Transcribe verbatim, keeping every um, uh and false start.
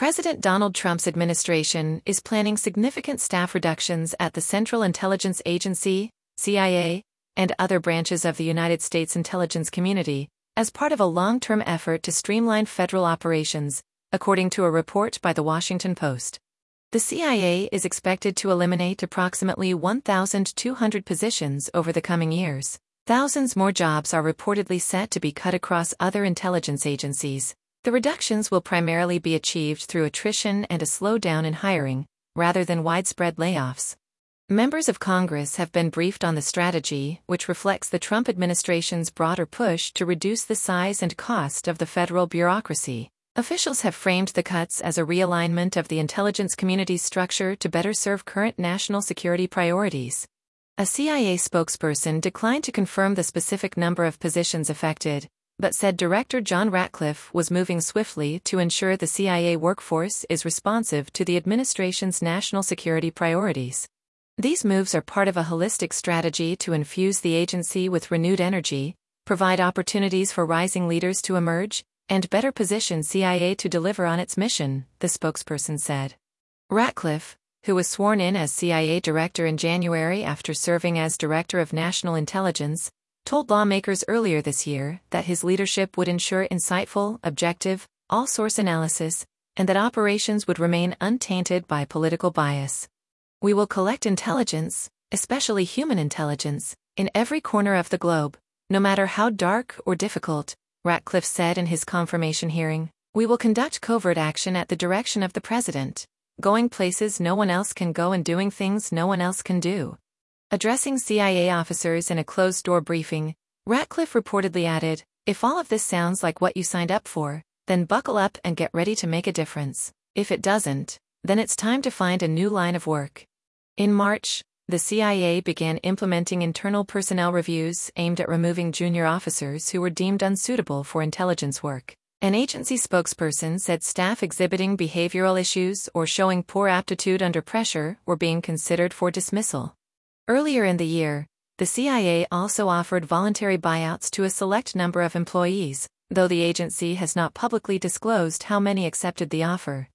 President Donald Trump's administration is planning significant staff reductions at the Central Intelligence Agency, C I A, and other branches of the United States intelligence community, as part of a long-term effort to streamline federal operations, according to a report by The Washington Post. The C I A is expected to eliminate approximately one thousand two hundred positions over the coming years. Thousands more jobs are reportedly set to be cut across other intelligence agencies. The reductions will primarily be achieved through attrition and a slowdown in hiring, rather than widespread layoffs. Members of Congress have been briefed on the strategy, which reflects the Trump administration's broader push to reduce the size and cost of the federal bureaucracy. Officials have framed the cuts as a realignment of the intelligence community's structure to better serve current national security priorities. A C I A spokesperson declined to confirm the specific number of positions affected, but said Director John Ratcliffe was moving swiftly to ensure the C I A workforce is responsive to the administration's national security priorities. These moves are part of a holistic strategy to infuse the agency with renewed energy, provide opportunities for rising leaders to emerge, and better position C I A to deliver on its mission, the spokesperson said. Ratcliffe, who was sworn in as C I A director in January after serving as Director of National Intelligence, told lawmakers earlier this year that his leadership would ensure insightful, objective, all-source analysis, and that operations would remain untainted by political bias. "We will collect intelligence, especially human intelligence, in every corner of the globe, no matter how dark or difficult," Ratcliffe said in his confirmation hearing. "We will conduct covert action at the direction of the president, going places no one else can go and doing things no one else can do." Addressing C I A officers in a closed-door briefing, Ratcliffe reportedly added, "If all of this sounds like what you signed up for, then buckle up and get ready to make a difference. If it doesn't, then it's time to find a new line of work." In March, the C I A began implementing internal personnel reviews aimed at removing junior officers who were deemed unsuitable for intelligence work. An agency spokesperson said staff exhibiting behavioral issues or showing poor aptitude under pressure were being considered for dismissal. Earlier in the year, the C I A also offered voluntary buyouts to a select number of employees, though the agency has not publicly disclosed how many accepted the offer.